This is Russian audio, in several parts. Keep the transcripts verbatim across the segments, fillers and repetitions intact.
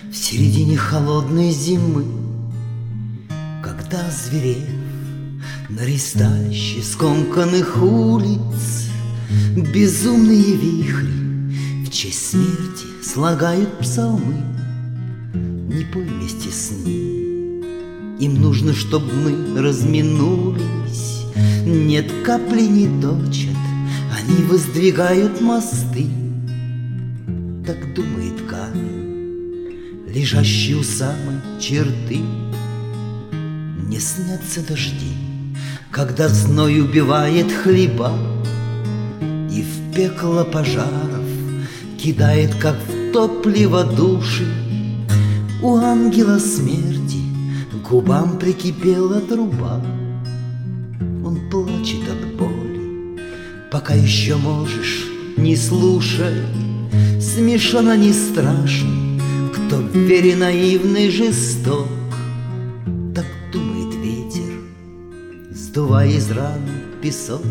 В середине холодной зимы, когда, зверев на ристалище скомканных улиц, безумные вихри в честь смерти слагают псалмы, не пой вместе с ним. Им нужно, чтоб мы разминулись. Нет, капли не точат, они воздвигают мосты. Так думает камень, лежащий у самой черты. Мне снятся дожди, когда зной убивает хлеба и в пекло пожаров кидает, как в топливо, души. У ангела смерти к губам прикипела труба. Он плачет от боли, пока еще можешь, не слушай. Смешано, не страшен, кто в вере наивный жесток. Так думает ветер, сдувая из ран песок.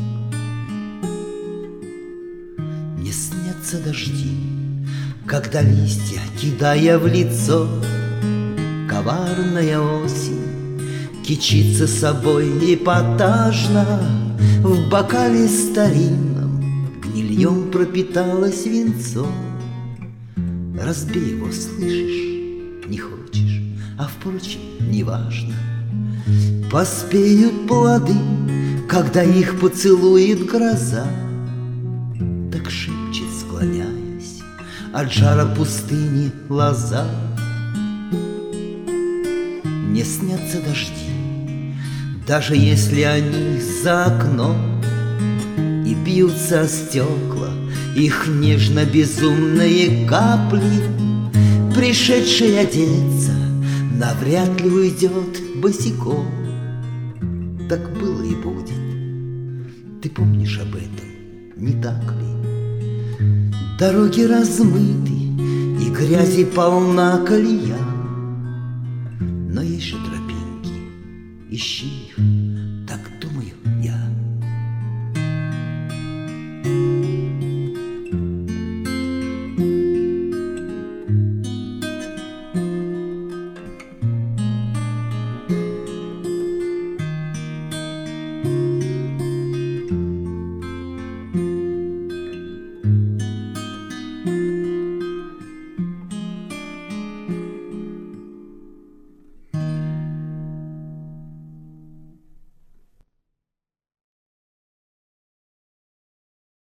Мне снятся дожди, когда листья, кидая в лицо, коварная осень кичится собой эпатажно. В бокале старинном гнильем пропиталось винцо. Разбей его, слышишь, не хочешь, а впрочем, неважно. Поспеют плоды, когда их поцелует гроза. Так шепчет, склоняясь от жара пустыни лоза. Мне снятся дожди, даже если они за окном, и бьются о стекла их нежно-безумные капли. Пришедший одеться навряд ли уйдет босиком. Так было и будет. Ты помнишь об этом, не так ли? Дороги размыты, и грязи полна колея, но есть же тропинки, ищи их.